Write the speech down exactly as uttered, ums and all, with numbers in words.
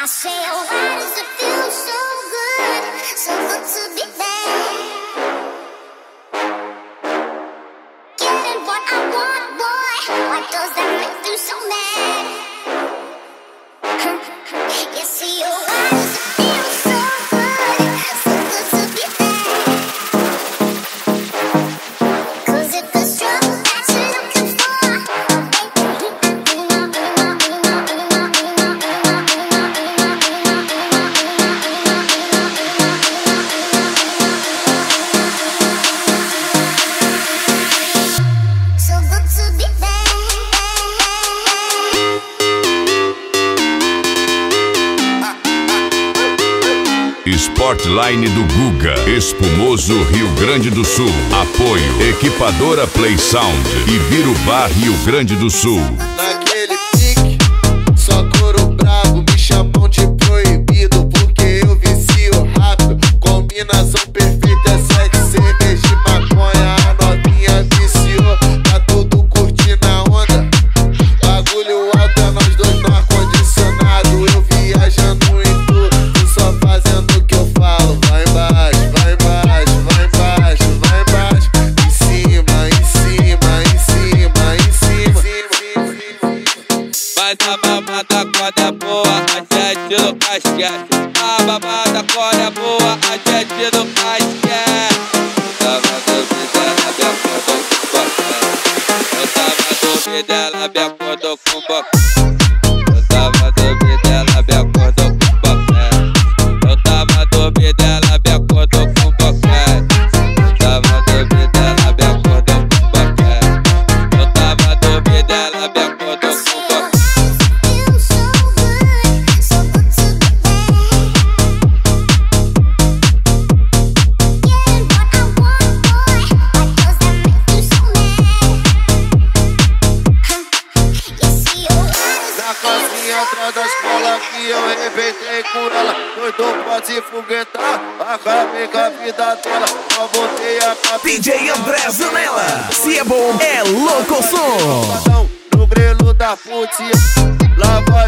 I say, oh, why does it feel so good, so good to be there? Getting what I want, boy, why does that make you so mad? You see, oh, why does it feel so good, so good to be there? 'Cause if the struggle that you're looking for, so good to be Sportline do Guga, Espumoso, Rio Grande do Sul. Apoio Equipadora Play Sound e Birubá, Rio Grande do Sul. Naquele pique, só couro bravo, me chamam de proibido porque eu vicio rápido. Combinação perfeita, sexo, cerveja e maconha. A novinha viciou, tá todo curtindo a onda. Bagulho alto é nós dois no ar-condicionado. Eu viajando em tudo, só fazendo o que eu falo. Vai embaixo, vai embaixo, vai embaixo, vai embaixo. Em cima, em cima, em cima, em cima, em cima. Mas a mamada quando é boa, a gente nunca esquece. A mamada quando é boa, a gente nunca esquece. Eu tava dormindo, ela me acordou com boca. Eu tava dormindo, ela me acordou com boca. Eu tava dormindo, ela me acordou com boca. Eu tava dormindo, ela me acordou com boca. Eu tava dormindo, ela me acordou com boca. feel so good, so good to be there. Getting what I want, boy, why does that make you so mad? You see, oh, Na casinha atrás da escola que eu arrebentei com ela. Doido pra se foguetar, acabei com a vida dela. Só botei a cabeça D J André Zanella, se é bom, é louco som. no grelo da putinha. Lá vai